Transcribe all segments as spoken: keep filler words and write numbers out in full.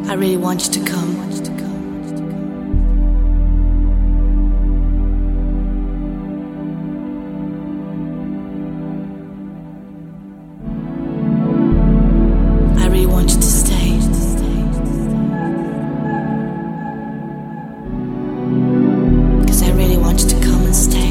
I really want you to come. I really want you to stay. Because I really want you to come and stay.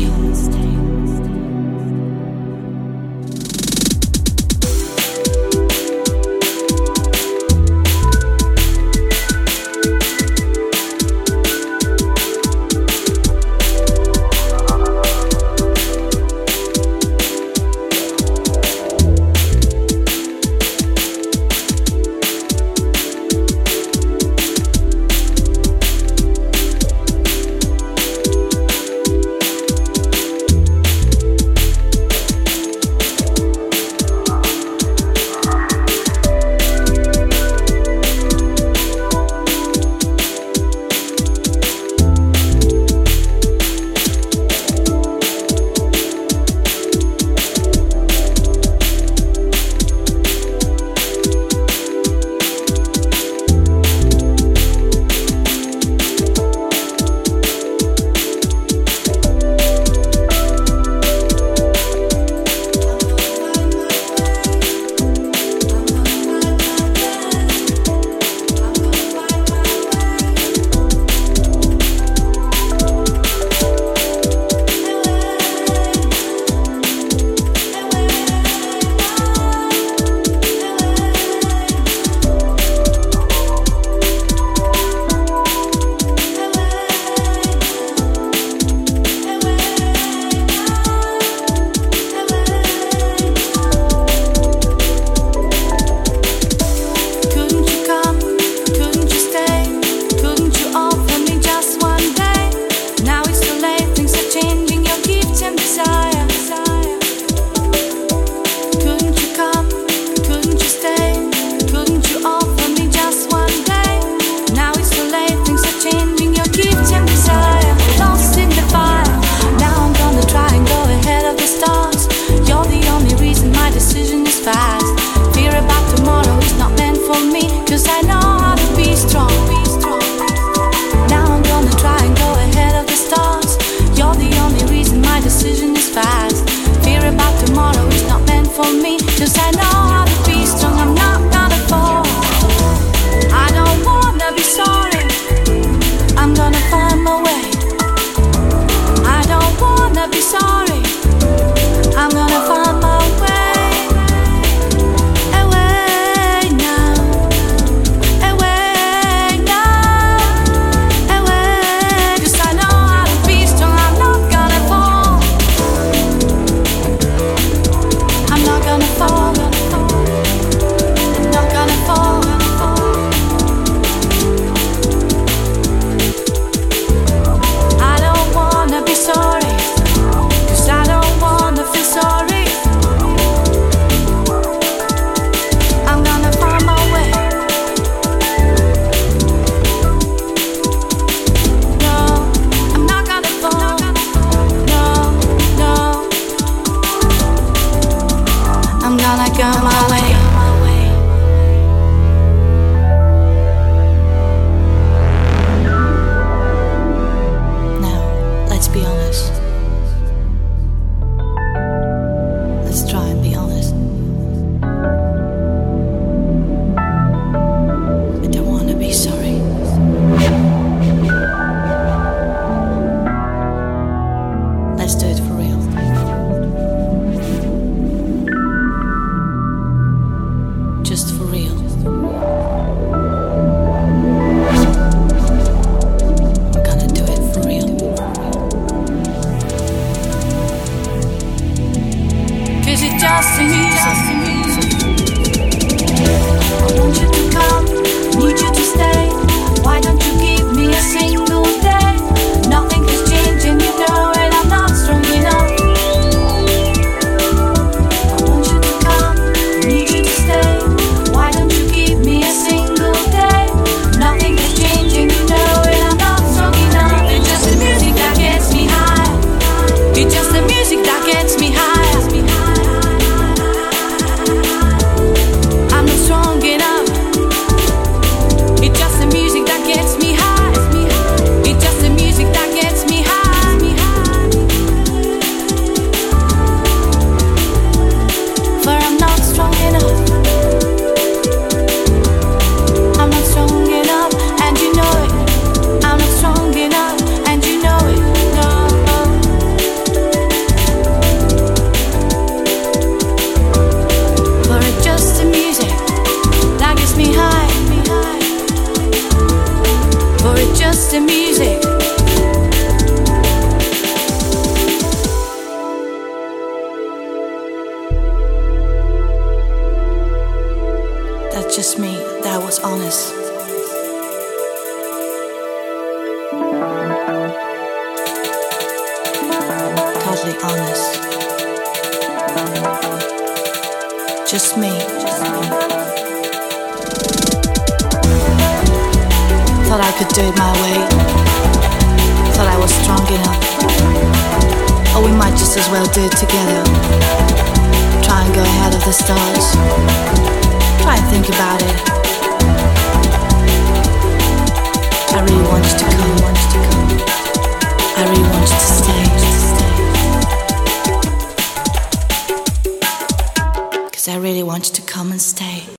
Cause I know how to be strong. Now I'm gonna try and go ahead of the stars. You're the only reason my decision is fast. Fear about tomorrow is not meant for me. Cause I know how to be strong, I'm not gonna fall. I don't wanna be sorry, I'm gonna find my way. I don't wanna be sorry, I'm gonna find my way. I'm not gonna fall. the music. That's just me, that was honest. Totally honest. Just me. Thought I could do it my way. Thought I was strong enough. Or we might just as well do it together. Try and go ahead of the stars. Try and think about it. I really want you to come, want you to come. I really want you to stay, to stay. Cause I really want you to come and stay.